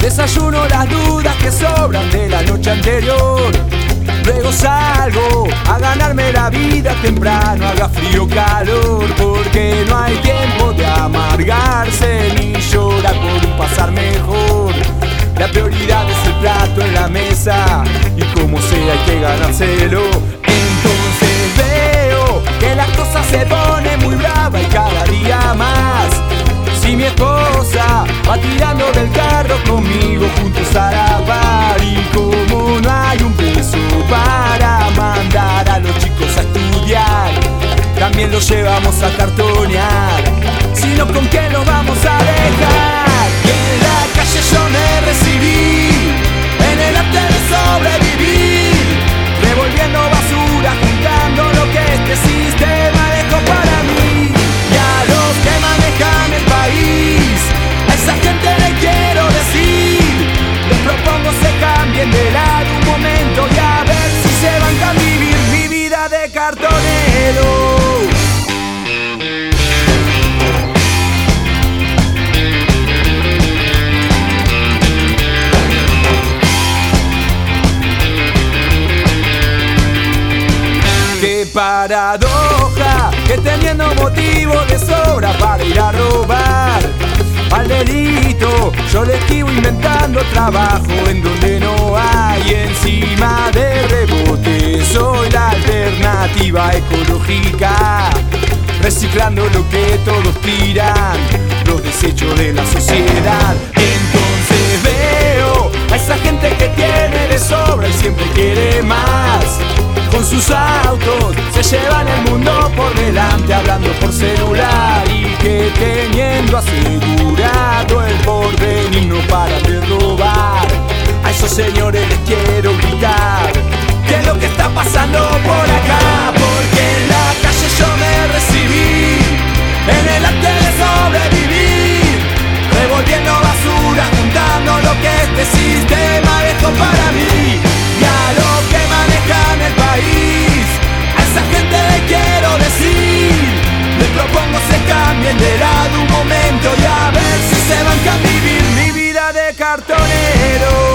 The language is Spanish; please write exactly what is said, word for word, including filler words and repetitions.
Desayuno las dudas que sobran de la noche anterior. Luego salgo a ganarme la vida temprano, haga frío o calor, porque no hay tiempo de amargarse ni llorar por un pasar mejor. La prioridad es el plato en la mesa y como sea hay que ganárselo. Entonces veo que la cosa se pone muy brava y cada día más. Si mi esposa va tirando del carro conmigo juntos a la par, y como no hay un peso para mandar a los chicos a estudiar, también los llevamos a cartonear. Si no, ¿con qué nos vamos a dejar? Y en la calle yo me recibí en el arte de sobrevivir, revolviendo basura, juntando lo que este sistema dejó para mí. Y a los que manejan el país, a esa gente le quiero decir, les propongo se cambien de lado un momento y a ver si se van a vivir mi vida de cartonero. Qué paradoja, que teniendo motivo de sobra para ir a robar al delito, yo le esquivo inventando trabajo en donde no hay. Encima de rebote soy la alternativa ecológica, reciclando lo que todos tiran, los desechos de la sociedad. Entonces veo a esa gente que tiene de sobra y siempre quiere más. Con sus autos se llevan el mundo por delante, hablando por celular, y que teniendo asegurado el porvenir no paran de robar. A esos señores les quiero gritar, ¿qué es lo que está pasando por acá? Porque en la calle yo me recibí en el arte de sobrevivir, revolviendo basura, juntando lo que este sistema dejó para mí. Y a los que manejan el país, a esa gente le quiero decir, les propongo se cambien de lado un momento y a ver si se van a vivir mi vida de cartonero.